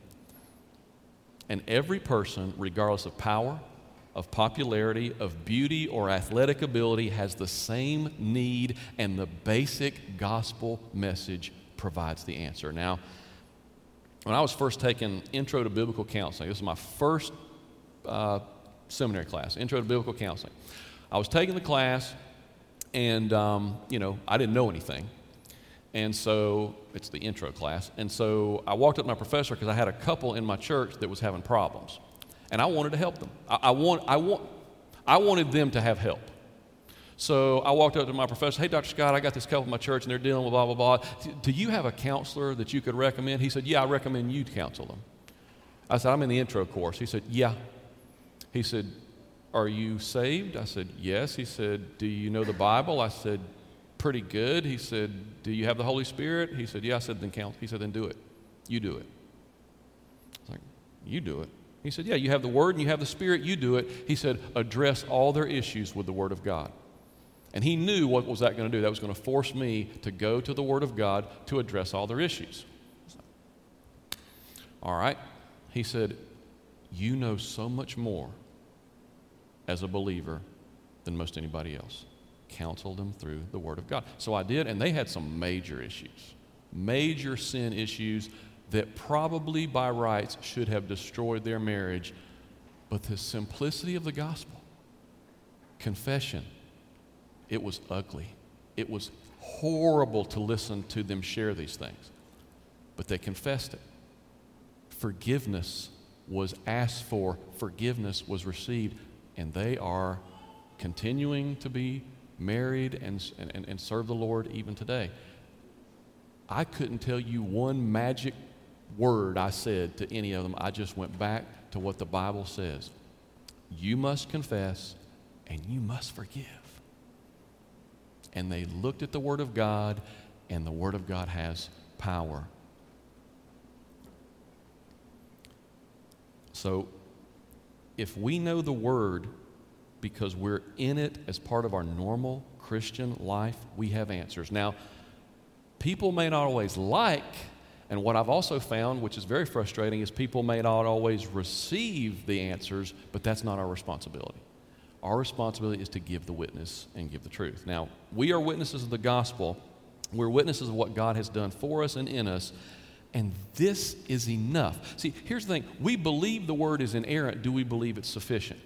And every person, regardless of power, of popularity, of beauty, or athletic ability, has the same need, and the basic gospel message provides the answer. Now, when I was first taking Intro to Biblical Counseling, this is my first uh, seminary class, Intro to Biblical Counseling. I was taking the class, and, um, you know, I didn't know anything. And so it's the intro class. And so I walked up to my professor because I had a couple in my church that was having problems. And I wanted to help them. I, I, want, I, want, I wanted them to have help. So I walked up to my professor, hey, Doctor Scott, I got this couple in my church and they're dealing with blah, blah, blah. Do you have a counselor that you could recommend? He said, yeah, I recommend you counsel them. I said, I'm in the intro course. He said, yeah. He said, are you saved? I said, yes. He said, do you know the Bible? I said, pretty good. He said, do you have the Holy Spirit? He said, yeah. I said, then counsel. He said, then do it. You do it. I was like, you do it. He said, yeah, you have the Word and you have the Spirit. You do it. He said, address all their issues with the Word of God. And he knew what was that going to do. That was going to force me to go to the Word of God to address all their issues. All right. He said, you know so much more as a believer than most anybody else. Counsel them through the Word of God. So I did, and they had some major issues, major sin issues that probably by rights should have destroyed their marriage. But the simplicity of the gospel, confession, it was ugly. It was horrible to listen to them share these things. But they confessed it. Forgiveness was asked for. Forgiveness was received. And they are continuing to be married and, and, and serve the Lord even today. I couldn't tell you one magic word I said to any of them. I just went back to what the Bible says. You must confess and you must forgive. And they looked at the Word of God, and the Word of God has power. So, if we know the Word because we're in it as part of our normal Christian life, we have answers. Now, people may not always like, and what I've also found, which is very frustrating, is people may not always receive the answers, but that's not our responsibility. Our responsibility is to give the witness and give the truth. Now, we are witnesses of the gospel. We're witnesses of what God has done for us and in us, and this is enough. See, here's the thing. We believe the word is inerrant. Do we believe it's sufficient?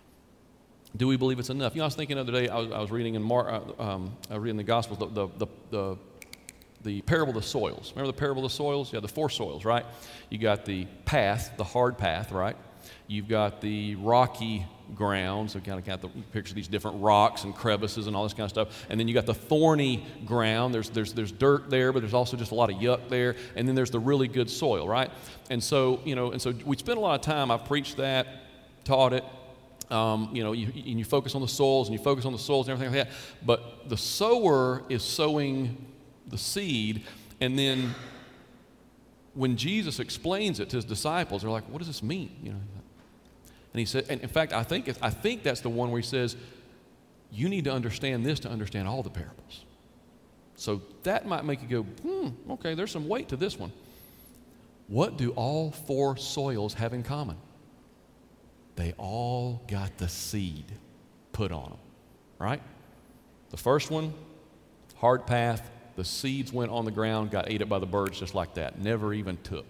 Do we believe it's enough? You know, I was thinking the other day, I was, I was reading in Mark, uh, um, I was reading the Gospels, the, the, the, the, the parable of the soils. Remember the parable of the soils? Yeah, the four soils, right? You got the path, the hard path, right? You've got the rocky ground, so kind of got the picture these different rocks and crevices and all this kind of stuff. And then you got the thorny ground. There's there's there's dirt there, but there's also just a lot of yuck there. And then there's the really good soil, right? And so you know, and so we spent a lot of time. I've preached that, taught it. Um, you know, you, and you focus on the soils and you focus on the soils and everything like that. But the sower is sowing the seed, and then when Jesus explains it to his disciples, they're like, "What does this mean?" You know. And he said, and in fact, I think, I think that's the one where he says, you need to understand this to understand all the parables. So that might make you go, hmm, okay, there's some weight to this one. What do all four soils have in common? They all got the seed put on them, right? The first one, hard path, the seeds went on the ground, got ate up by the birds just like that, never even took.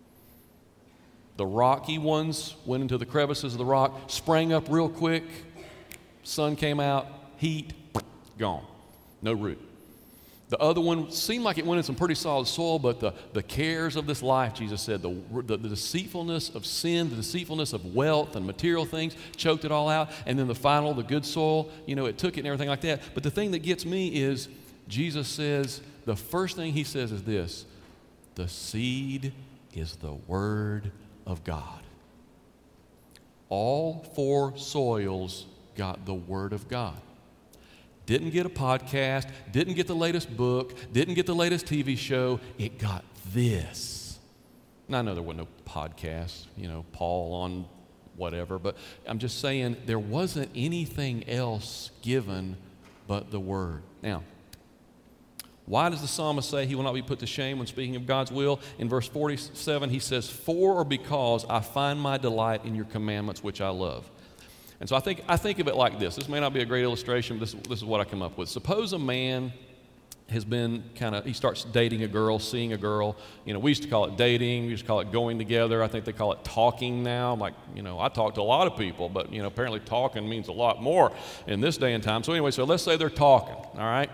The rocky ones went into the crevices of the rock, sprang up real quick, sun came out, heat, gone, no root. The other one seemed like it went in some pretty solid soil, but the, the cares of this life, Jesus said, the, the, the deceitfulness of sin, the deceitfulness of wealth and material things choked it all out. And then the final, the good soil, you know, it took it and everything like that. But the thing that gets me is Jesus says, the first thing he says is this: the seed is the word of God. All four soils got the word of God. Didn't get a podcast, didn't get the latest book, didn't get the latest T V show. It got this. Now, I know there wasn't no podcast, you know, Paul on whatever, but I'm just saying there wasn't anything else given but the word. Now, why does the psalmist say he will not be put to shame when speaking of God's will? In verse forty-seven, he says, for or because I find my delight in your commandments, which I love. And so I think I think of it like this. This may not be a great illustration, but this, this is what I come up with. Suppose a man has been kind of, he starts dating a girl, seeing a girl. You know, we used to call it dating. We used to call it going together. I think they call it talking now. I'm like, you know, I talk to a lot of people, but, you know, apparently talking means a lot more in this day and time. So anyway, so let's say they're talking, all right?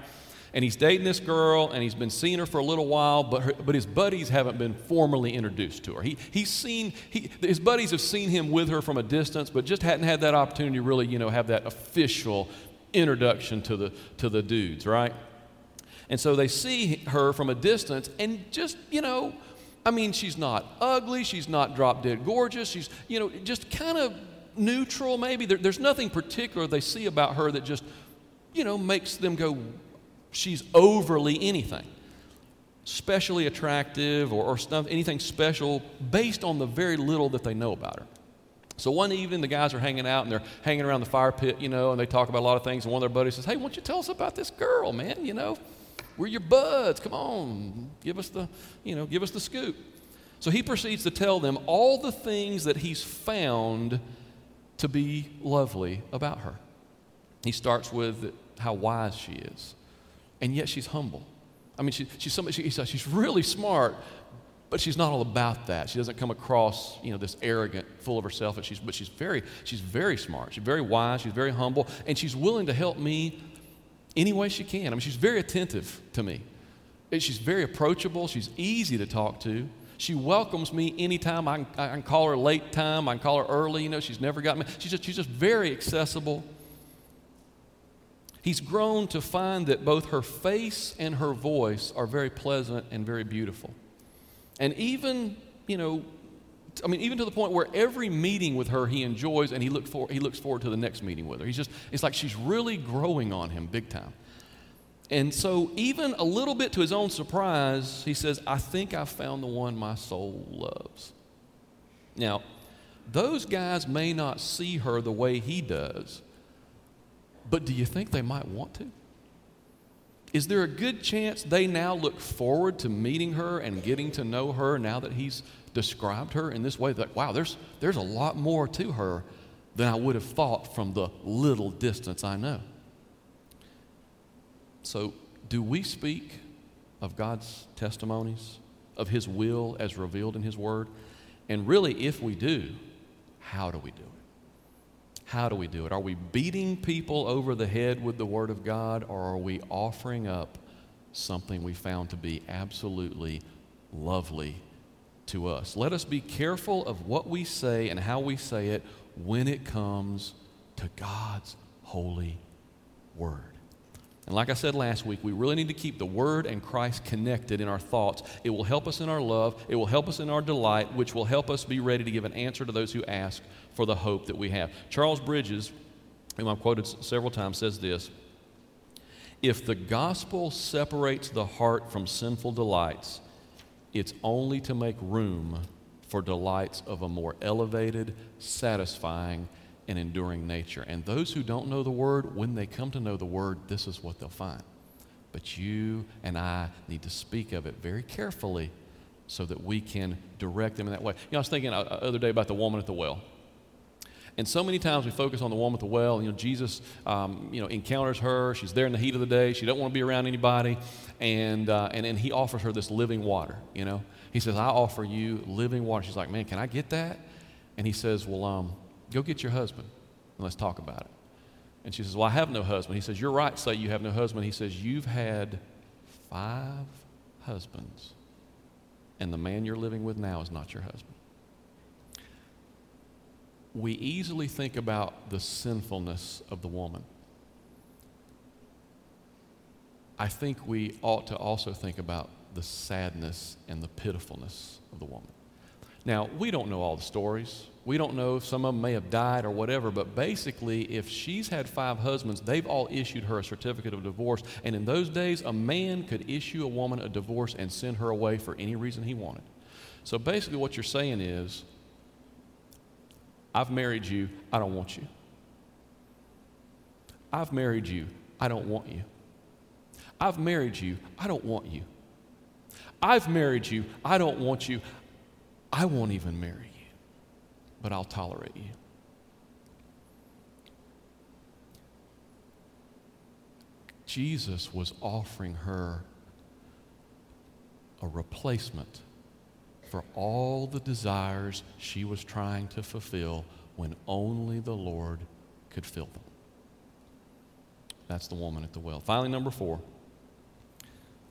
And he's dating this girl, and he's been seeing her for a little while, but her, but his buddies haven't been formally introduced to her. He he's seen he his buddies have seen him with her from a distance, but just hadn't had that opportunity to really, you know, have that official introduction to the to the dudes, right? And so they see her from a distance, and just, you know, I mean, she's not ugly, she's not drop dead gorgeous, she's, you know, just kind of neutral maybe. There, there's nothing particular they see about her that just, you know, makes them go, she's overly anything, specially attractive or, or stuff, anything special based on the very little that they know about her. So one evening, the guys are hanging out, and they're hanging around the fire pit, you know, and they talk about a lot of things, and one of their buddies says, hey, why don't you tell us about this girl, man, you know? We're your buds, come on, give us the, you know, give us the scoop. So he proceeds to tell them all the things that he's found to be lovely about her. He starts with how wise she is. And yet she's humble. I mean, she, she's somebody, she, she's really smart, but she's not all about that. She doesn't come across, you know, this arrogant, full of herself. But she's, but she's very, she's very smart. She's very wise. She's very humble, and she's willing to help me any way she can. I mean, she's very attentive to me. She's very approachable. She's easy to talk to. She welcomes me anytime. I can, I can call her late time. I can call her early. You know, she's never got me. She's just, she's just very accessible. He's grown to find that both her face and her voice are very pleasant and very beautiful. And even, you know, I mean, even to the point where every meeting with her he enjoys, and he, look for, he looks forward to the next meeting with her. He's just, it's like she's really growing on him big time. And so even a little bit to his own surprise, he says, I think I found the one my soul loves. Now, those guys may not see her the way he does, but do you think they might want to? Is there a good chance they now look forward to meeting her and getting to know her now that he's described her in this way? That, wow, there's, there's a lot more to her than I would have thought from the little distance I know. So, do we speak of God's testimonies, of His will as revealed in His Word? And really, if we do, how do we do it? How do we do it? Are we beating people over the head with the Word of God, or are we offering up something we found to be absolutely lovely to us? Let us be careful of what we say and how we say it when it comes to God's holy Word. And like I said last week, we really need to keep the Word and Christ connected in our thoughts. It will help us in our love. It will help us in our delight, which will help us be ready to give an answer to those who ask for the hope that we have. Charles Bridges, whom I've quoted several times, says this: if the gospel separates the heart from sinful delights, it's only to make room for delights of a more elevated, satisfying, and enduring nature. And those who don't know the Word, when they come to know the Word, this is what they'll find. But you and I need to speak of it very carefully so that we can direct them in that way. You know, I was thinking the other day about the woman at the well. And so many times we focus on the woman at the well. You know, Jesus, um, you know, encounters her. She's there in the heat of the day. She doesn't want to be around anybody. And, uh, and, and he offers her this living water, you know. He says, I offer you living water. She's like, man, can I get that? And he says, well, um, go get your husband and let's talk about it. And she says, well, I have no husband. He says, you're right to say you have no husband. He says, you've had five husbands, and the man you're living with now is not your husband. We easily think about the sinfulness of the woman. I think we ought to also think about the sadness and the pitifulness of the woman. Now, we don't know all the stories. We don't know if some of them may have died or whatever, but basically, if she's had five husbands, they've all issued her a certificate of divorce. And in those days, a man could issue a woman a divorce and send her away for any reason he wanted. So basically what you're saying is, I've married you, I don't want you. I've married you, I don't want you. I've married you, I don't want you. I've married you, I don't want you. I won't even marry you, but I'll tolerate you. Jesus was offering her a replacement for all the desires she was trying to fulfill when only the Lord could fill them. That's the woman at the well. Finally, number four,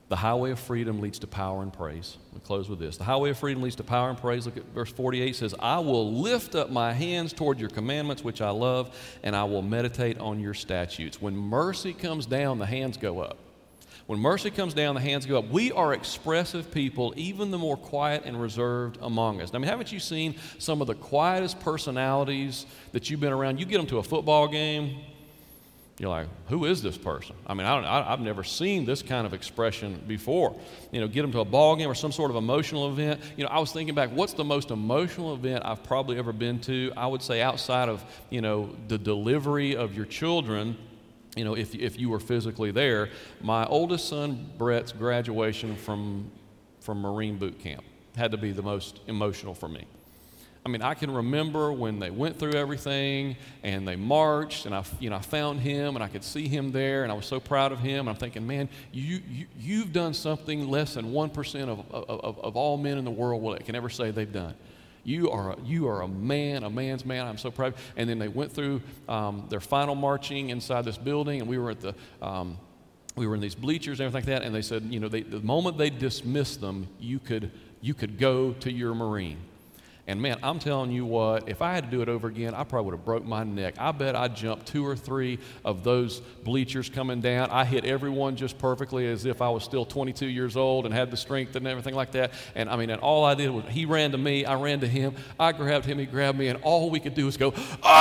The highway of freedom leads to power and praise. We'll close with this. The highway of freedom leads to power and praise. Look at verse forty-eight. It says, I will lift up my hands toward your commandments, which I love, and I will meditate on your statutes. When mercy comes down, the hands go up. When mercy comes down, the hands go up. We are expressive people, even the more quiet and reserved among us. I mean, haven't you seen some of the quietest personalities that you've been around? You get them to a football game, you're like, who is this person? I mean, I don't, I, I've never seen this kind of expression before. You know, get them to a ball game or some sort of emotional event. You know, I was thinking back, what's the most emotional event I've probably ever been to? I would say outside of, you know, the delivery of your children, you know, if, if you were physically there, my oldest son, Brett's graduation from, from Marine boot camp had to be the most emotional for me. I mean, I can remember when they went through everything and they marched, and I, you know, I found him and I could see him there, and I was so proud of him. And I'm thinking, man, you, you you've done something less than one percent of, of of all men in the world will can ever say they've done. You are a, you are a man, a man's man. I'm so proud. And then they went through um, their final marching inside this building, and we were at the. Um, we were in these bleachers and everything like that, and they said, you know, they, the moment they dismissed them, you could you could go to your Marine. And man, I'm telling you what, if I had to do it over again, I probably would have broke my neck. I bet I jumped two or three of those bleachers coming down. I hit everyone just perfectly as if I was still twenty-two years old and had the strength and everything like that. And I mean, and all I did was he ran to me, I ran to him, I grabbed him, he grabbed me, and all we could do was go,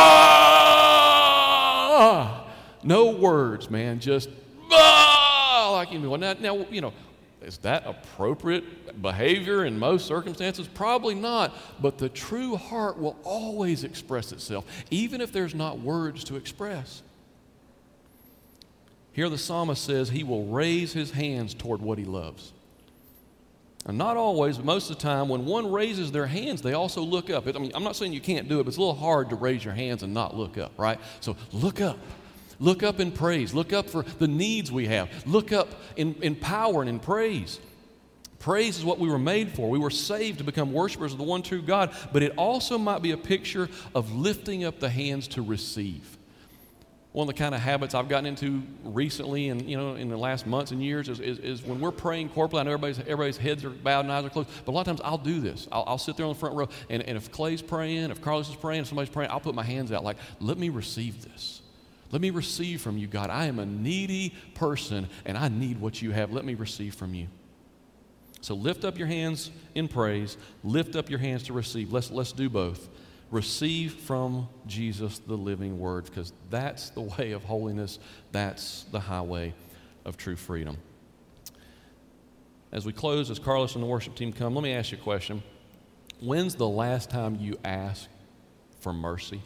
ah! No words, man, just, ah! Like, you know, now, now, you know, is that appropriate behavior in most circumstances? Probably not, but the true heart will always express itself, even if there's not words to express. Here the psalmist says he will raise his hands toward what he loves. And not always, but most of the time, when one raises their hands, they also look up. I mean, I'm not saying you can't do it, but it's a little hard to raise your hands and not look up, right? So look up. Look up in praise. Look up for the needs we have. Look up in, in power and in praise. Praise is what we were made for. We were saved to become worshipers of the one true God, but it also might be a picture of lifting up the hands to receive. One of the kind of habits I've gotten into recently and, you know, in the last months and years is, is, is when we're praying corporately, I know everybody's, everybody's heads are bowed and eyes are closed, but a lot of times I'll do this. I'll, I'll sit there on the front row, and, and if Clay's praying, if Carlos is praying, if somebody's praying, I'll put my hands out like, let me receive this. Let me receive from you, God. I am a needy person, and I need what you have. Let me receive from you. So lift up your hands in praise. Lift up your hands to receive. Let's, let's do both. Receive from Jesus the living word, because that's the way of holiness. That's the highway of true freedom. As we close, as Carlos and the worship team come, let me ask you a question. When's the last time you asked for mercy?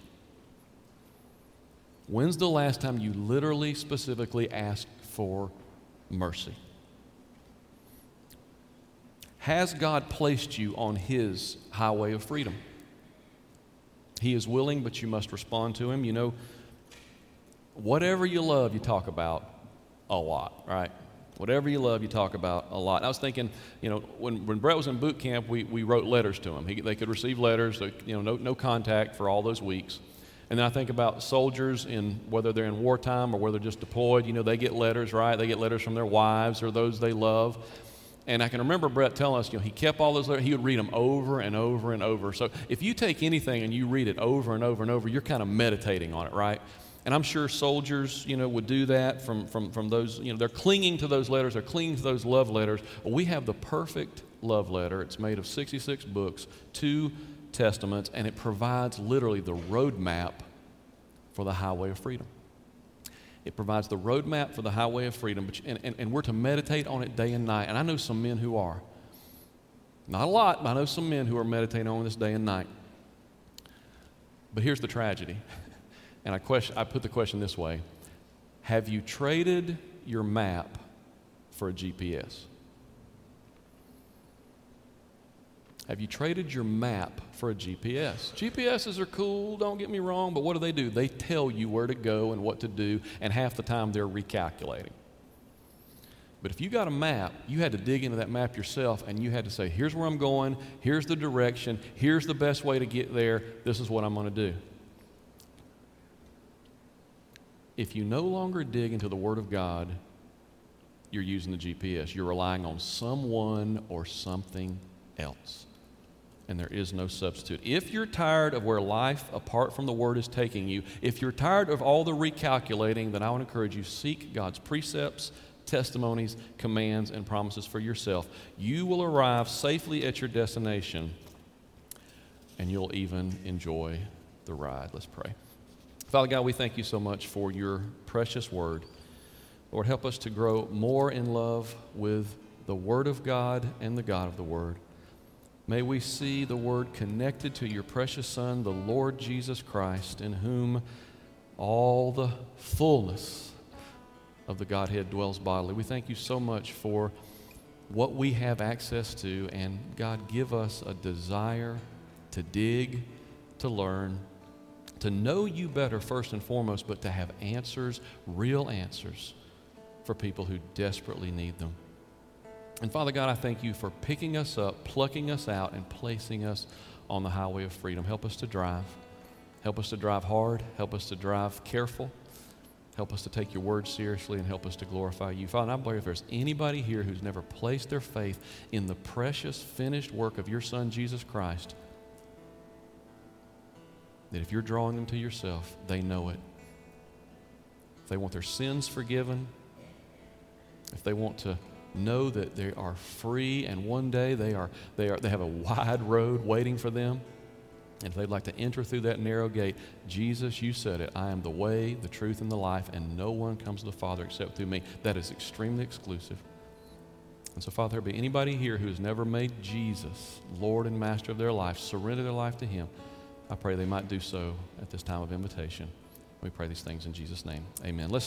When's the last time you literally, specifically asked for mercy? Has God placed you on His highway of freedom? He is willing, but you must respond to Him. You know, whatever you love, you talk about a lot, right? Whatever you love, you talk about a lot. I was thinking, you know, when, when Brett was in boot camp, we, we wrote letters to him. He, they could receive letters, you know, no, no contact for all those weeks. And then I think about soldiers, in whether they're in wartime or whether they're just deployed. You know, they get letters, right? They get letters from their wives or those they love. And I can remember Brett telling us, you know, he kept all those letters. He would read them over and over and over. So if you take anything and you read it over and over and over, you're kind of meditating on it, right? And I'm sure soldiers, you know, would do that from, from, from those, you know, they're clinging to those letters. They're clinging to those love letters. Well, we have the perfect love letter. It's made of sixty-six books, two testaments, and it provides literally the roadmap for the highway of freedom. It provides the roadmap for the highway of freedom, but, and, and, and we're to meditate on it day and night. And I know some men who are. Not a lot, but I know some men who are meditating on this day and night. But here's the tragedy. And I, question, I put the question this way. Have you traded your map for a G P S? Have you traded your map for a G P S? G P S's are cool, don't get me wrong, but what do they do? They tell you where to go and what to do, and half the time they're recalculating. But if you got a map, you had to dig into that map yourself, and you had to say, here's where I'm going, here's the direction, here's the best way to get there, this is what I'm going to do. If you no longer dig into the Word of God, you're using the G P S. You're relying on someone or something else. And there is no substitute. If you're tired of where life apart from the Word is taking you, if you're tired of all the recalculating, then I would encourage you, seek God's precepts, testimonies, commands, and promises for yourself. You will arrive safely at your destination, and you'll even enjoy the ride. Let's pray. Father God, we thank you so much for your precious Word. Lord, help us to grow more in love with the Word of God and the God of the Word. May we see the Word connected to your precious Son, the Lord Jesus Christ, in whom all the fullness of the Godhead dwells bodily. We thank you so much for what we have access to, and God, give us a desire to dig, to learn, to know you better first and foremost, but to have answers, real answers for people who desperately need them. And Father God, I thank you for picking us up, plucking us out, and placing us on the highway of freedom. Help us to drive. Help us to drive hard. Help us to drive careful. Help us to take your word seriously, and help us to glorify you. Father, I pray if there's anybody here who's never placed their faith in the precious finished work of your Son, Jesus Christ, that if you're drawing them to yourself, they know it. If they want their sins forgiven, if they want to know that they are free and one day they are they are they have a wide road waiting for them, and if they'd like to enter through that narrow gate, Jesus, you said it, I am the way, the truth, and the life, and no one comes to the Father except through me. That is extremely exclusive. And so, Father, there be anybody here who has never made Jesus Lord and Master of their life, surrender their life to Him, I pray they might do so at this time of invitation. We pray these things in Jesus' name. Amen. Let's